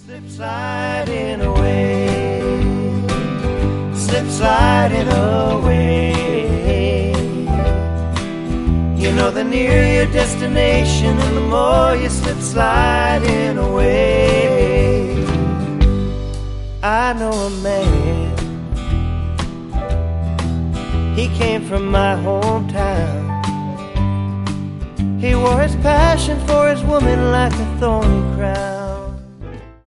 Slip sliding away, slip sliding away. You know, the nearer your destination and the more you slip sliding away. I know a man, he came from my hometown. He wore his passion for his woman like a thorny crown.